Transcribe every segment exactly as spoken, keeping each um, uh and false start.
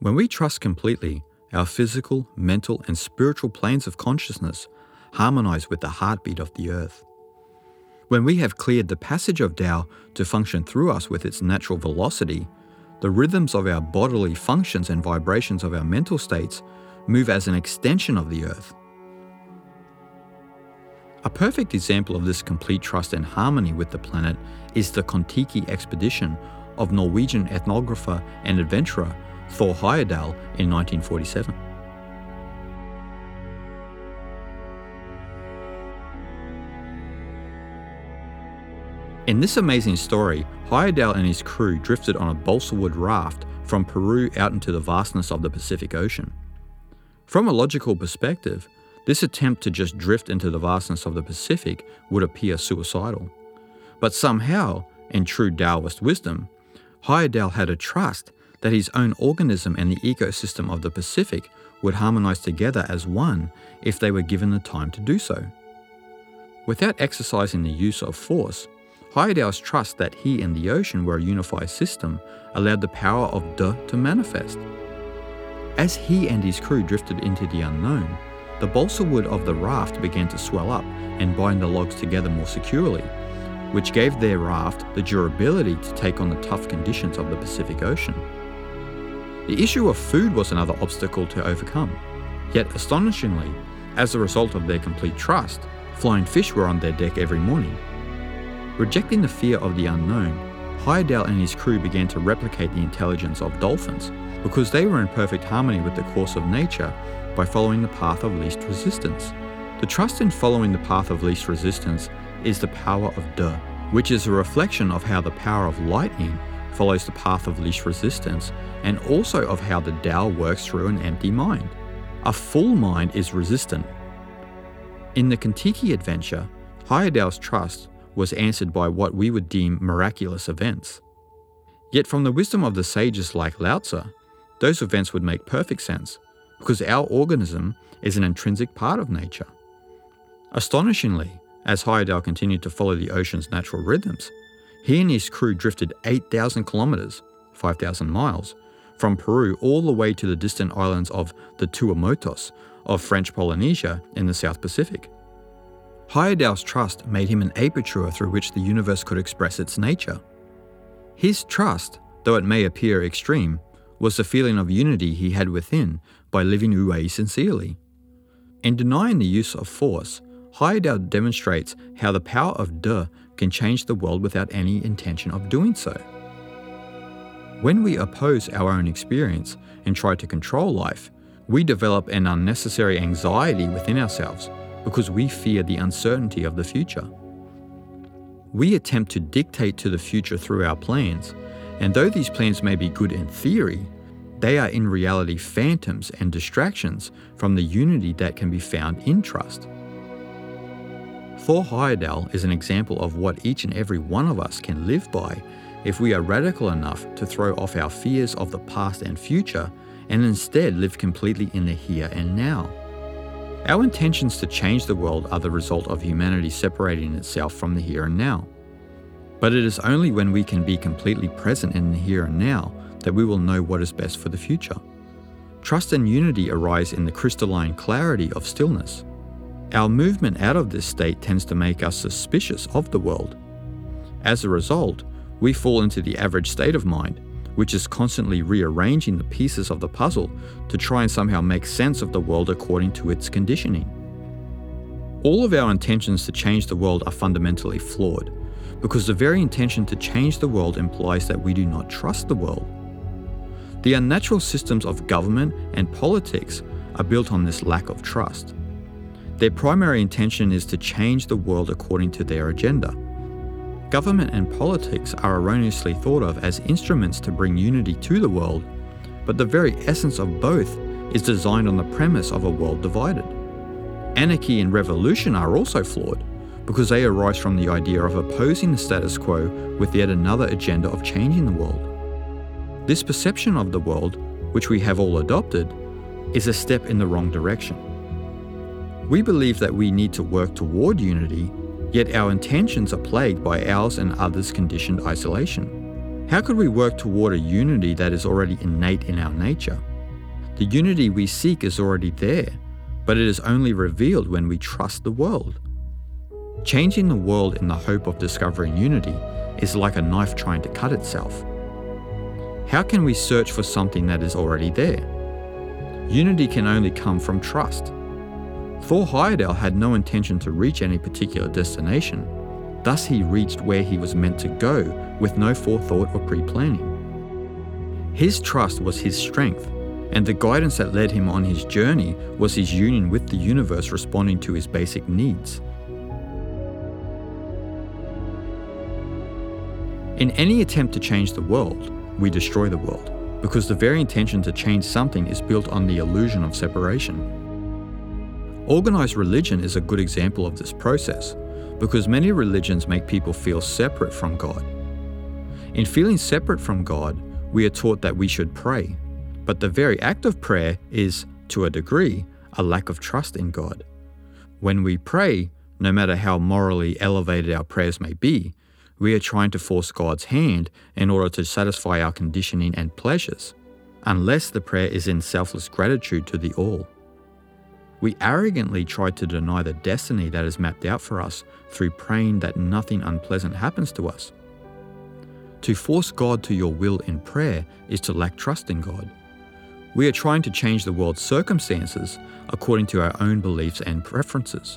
When we trust completely, our physical, mental, and spiritual planes of consciousness harmonize with the heartbeat of the earth. When we have cleared the passage of Tao to function through us with its natural velocity, the rhythms of our bodily functions and vibrations of our mental states move as an extension of the earth. A perfect example of this complete trust and harmony with the planet is the Kon-Tiki expedition of Norwegian ethnographer and adventurer Thor Heyerdahl in nineteen forty-seven. In this amazing story, Heyerdahl and his crew drifted on a balsa wood raft from Peru out into the vastness of the Pacific Ocean. From a logical perspective, this attempt to just drift into the vastness of the Pacific would appear suicidal. But somehow, in true Taoist wisdom, Heyerdahl had a trust that his own organism and the ecosystem of the Pacific would harmonize together as one if they were given the time to do so. Without exercising the use of force, Heyerdahl's trust that he and the ocean were a unified system allowed the power of De to manifest. As he and his crew drifted into the unknown, the balsa wood of the raft began to swell up and bind the logs together more securely, which gave their raft the durability to take on the tough conditions of the Pacific Ocean. The issue of food was another obstacle to overcome. Yet astonishingly, as a result of their complete trust, flying fish were on their deck every morning. Rejecting the fear of the unknown, Heyerdahl and his crew began to replicate the intelligence of dolphins because they were in perfect harmony with the course of nature by following the path of least resistance. The trust in following the path of least resistance is the power of De, which is a reflection of how the power of lightning follows the path of least resistance and also of how the Tao works through an empty mind. A full mind is resistant. In the Kon-Tiki adventure, Heyerdahl's trust was answered by what we would deem miraculous events. Yet from the wisdom of the sages like Lao Tzu, those events would make perfect sense because our organism is an intrinsic part of nature. Astonishingly, as Heyerdahl continued to follow the ocean's natural rhythms, he and his crew drifted eight thousand kilometers, five thousand miles, from Peru all the way to the distant islands of the Tuamotus of French Polynesia in the South Pacific. Heyerdahl's trust made him an aperture through which the universe could express its nature. His trust, though it may appear extreme, was the feeling of unity he had within by living Wu Wei sincerely. In denying the use of force, Heyerdahl demonstrates how the power of De can change the world without any intention of doing so. When we oppose our own experience and try to control life, we develop an unnecessary anxiety within ourselves because we fear the uncertainty of the future. We attempt to dictate to the future through our plans, and though these plans may be good in theory, they are in reality phantoms and distractions from the unity that can be found in trust. Thor Heyerdahl is an example of what each and every one of us can live by if we are radical enough to throw off our fears of the past and future and instead live completely in the here and now. Our intentions to change the world are the result of humanity separating itself from the here and now. But it is only when we can be completely present in the here and now that we will know what is best for the future. Trust and unity arise in the crystalline clarity of stillness. Our movement out of this state tends to make us suspicious of the world. As a result, we fall into the average state of mind, which is constantly rearranging the pieces of the puzzle to try and somehow make sense of the world according to its conditioning. All of our intentions to change the world are fundamentally flawed, because the very intention to change the world implies that we do not trust the world. The unnatural systems of government and politics are built on this lack of trust. Their primary intention is to change the world according to their agenda. Government and politics are erroneously thought of as instruments to bring unity to the world, but the very essence of both is designed on the premise of a world divided. Anarchy and revolution are also flawed, because they arise from the idea of opposing the status quo with yet another agenda of changing the world. This perception of the world, which we have all adopted, is a step in the wrong direction. We believe that we need to work toward unity, yet our intentions are plagued by ours and others' conditioned isolation. How could we work toward a unity that is already innate in our nature? The unity we seek is already there, but it is only revealed when we trust the world. Changing the world in the hope of discovering unity is like a knife trying to cut itself. How can we search for something that is already there? Unity can only come from trust. Thor Heyerdahl had no intention to reach any particular destination, thus he reached where he was meant to go with no forethought or pre-planning. His trust was his strength, and the guidance that led him on his journey was his union with the universe responding to his basic needs. In any attempt to change the world, we destroy the world, because the very intention to change something is built on the illusion of separation. Organized religion is a good example of this process, because many religions make people feel separate from God. In feeling separate from God, we are taught that we should pray, but the very act of prayer is, to a degree, a lack of trust in God. When we pray, no matter how morally elevated our prayers may be, we are trying to force God's hand in order to satisfy our conditioning and pleasures, unless the prayer is in selfless gratitude to the All. We arrogantly try to deny the destiny that is mapped out for us through praying that nothing unpleasant happens to us. To force God to your will in prayer is to lack trust in God. We are trying to change the world's circumstances according to our own beliefs and preferences.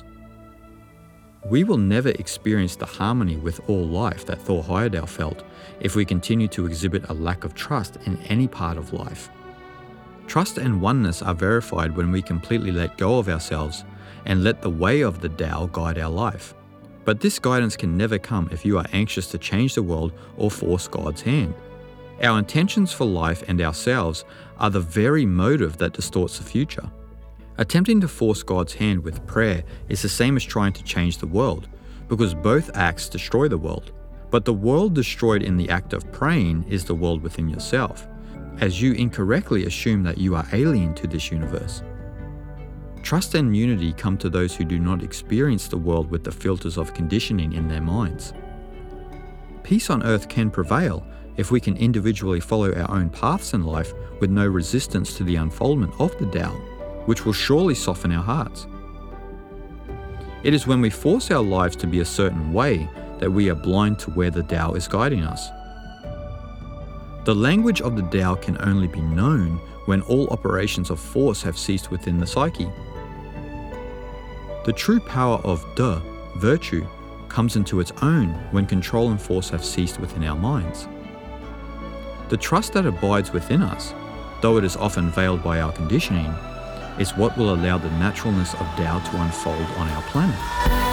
We will never experience the harmony with all life that Thor Heyerdahl felt if we continue to exhibit a lack of trust in any part of life. Trust and oneness are verified when we completely let go of ourselves and let the way of the Tao guide our life. But this guidance can never come if you are anxious to change the world or force God's hand. Our intentions for life and ourselves are the very motive that distorts the future. Attempting to force God's hand with prayer is the same as trying to change the world, because both acts destroy the world. But the world destroyed in the act of praying is the world within yourself, as you incorrectly assume that you are alien to this universe. Trust and unity come to those who do not experience the world with the filters of conditioning in their minds. Peace on earth can prevail if we can individually follow our own paths in life with no resistance to the unfoldment of the Tao, which will surely soften our hearts. It is when we force our lives to be a certain way that we are blind to where the Tao is guiding us. The language of the Tao can only be known when all operations of force have ceased within the psyche. The true power of De, virtue, comes into its own when control and force have ceased within our minds. The trust that abides within us, though it is often veiled by our conditioning, is what will allow the naturalness of Tao to unfold on our planet.